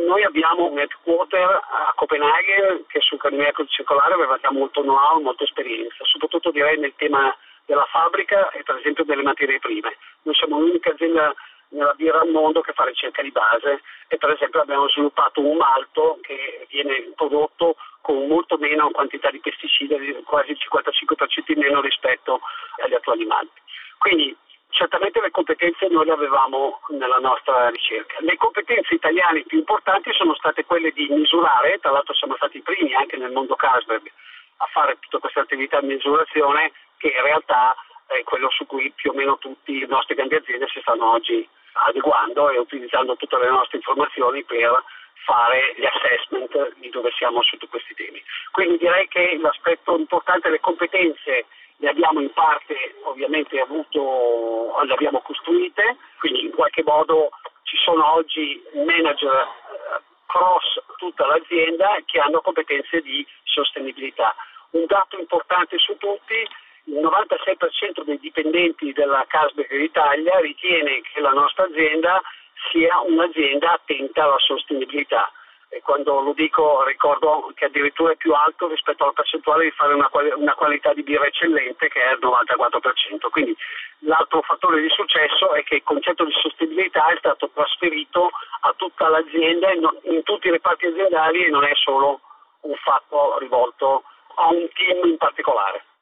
noi abbiamo un headquarter a Copenaghen che sull'economia circolare aveva già molto know-how, molta esperienza, soprattutto direi nel tema della fabbrica e per esempio delle materie prime. Noi siamo l'unica azienda nella birra al mondo che fa ricerca di base e per esempio abbiamo sviluppato un malto che viene prodotto con molto meno quantità di pesticidi, quasi il 55% in meno rispetto agli attuali malti. Quindi certamente le competenze noi le avevamo nella nostra ricerca. Le competenze italiane più importanti sono state quelle di misurare, tra l'altro siamo stati i primi anche nel mondo Carlsberg a fare tutta questa attività di misurazione che in realtà è quello su cui più o meno tutte le nostre grandi aziende si stanno oggi adeguando e utilizzando tutte le nostre informazioni per fare gli assessment di dove siamo su tutti questi temi. Quindi direi che l'aspetto importante, le competenze le abbiamo in parte ovviamente le abbiamo costruite, quindi in qualche modo ci sono oggi manager cross tutta l'azienda che hanno competenze di sostenibilità. Un dato importante su tutti: il 96% dei dipendenti della Carlsberg Italia ritiene che la nostra azienda sia un'azienda attenta alla sostenibilità. E quando lo dico ricordo che addirittura è più alto rispetto alla percentuale di fare una qualità di birra eccellente che è il 94%. Quindi l'altro fattore di successo è che il concetto di sostenibilità è stato trasferito a tutta l'azienda, in tutti i reparti aziendali, e non è solo un fatto rivolto a un team in particolare.